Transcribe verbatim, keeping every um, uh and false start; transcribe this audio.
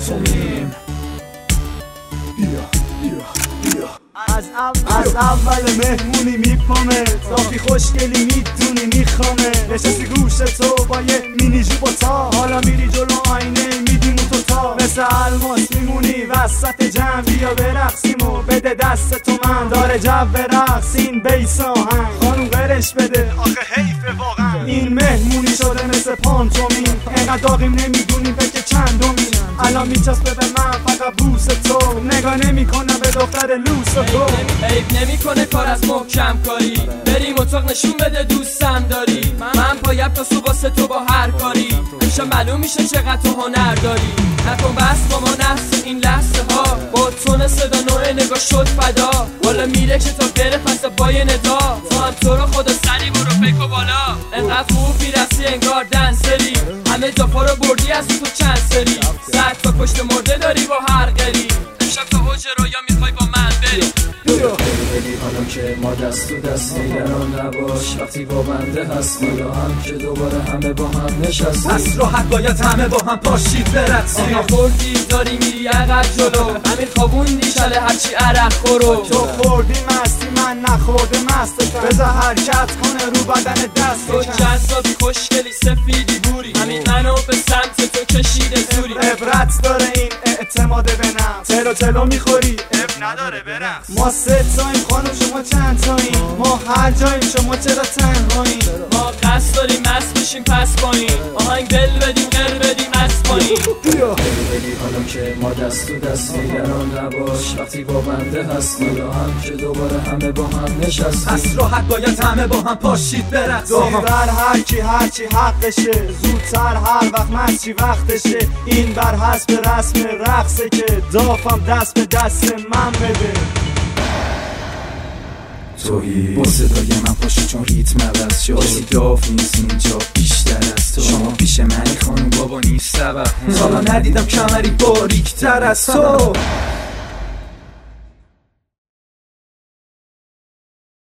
پانتومیم. از اول از اول مهمونی میپامه صافی خوشگلی میدونی میخوامه نشستی گوش تو با یه مینی جیب و تا حالا میری جلو آینه میدیم تو تا مثل الماس میمونی وسط جمع بیا برقصیم و بده دست تو من داره جو رقص این بیس آهنگ خانوم قرش بده آخه حیفه واقعا این مهمونی شده مثل پانتومیم اینقدر داغیم نمیدونیم بگه چندومیم الان میچسبه به من فقط بوس تو نگاه نمیکنم به دختر لوس تو عیب نمیکنه کار از محکم کاری بریم اتاق نشون بده دوستم داری من پایم تا صبح واسه تو با هر کاری امشب معلوم میشه چقدر تو هنر داری نکن بس با ما نفس این لحظه ها با تون صدا نوع نگاه شد فدا والا میره که تا بره پس پای ندا تو هم تو رو خدا سری برو فکر و بالا انقدر خوب میرسی انگار دنسری همه جافا رو بردی از تو چند سری صد تا پشت مرده داری با هر قری امشب تا حجه رویا میخوای با من بری بگی حالا که ما دست و دست نگران نباش وقتی با بنده هست حالا هم که دوباره همه با هم نشست پس راحت باید همه با هم پاشید برقصیم آنا خوردی داری میری عقب جلو همین خوابوندی شله هرچی عرق خورو تو خوردی مستی من نخورده مستشم بذار حرکت کنه رو بدن دست تو جذابی خوشگلی سفیدی بوری همین منو به سمت تو کشیده زوری عبرت داره این اعتماد به نفس تلو تلو میخوری اب نداره برقص ما سه تاییم خانم شما چند تاییم ما هر جاییم شما چرا تنهاییم ما قصد داریم مست بشیم پس پایین آهنگ دل بدیم قر بدیم از پایین بگی حالا که ما دست و دست نگران نباش وقتی با بنده هست حالا هم که دوباره همه با هم نشست پس راحت باید همه با هم پاشید برقصیم دختر هر کی هر چی حقشه زودتر هر وقت مستی وقتشه این بر حسب رسم رقصه که دافم دست به دست من بده تویی با صدای من پاشو چون ریتم عوض شد کسی داف نیست اینجا بیشتر از تو شما پیش منی خانم بابا نیست سبب حالا ندیدم کمری باریکتر از تو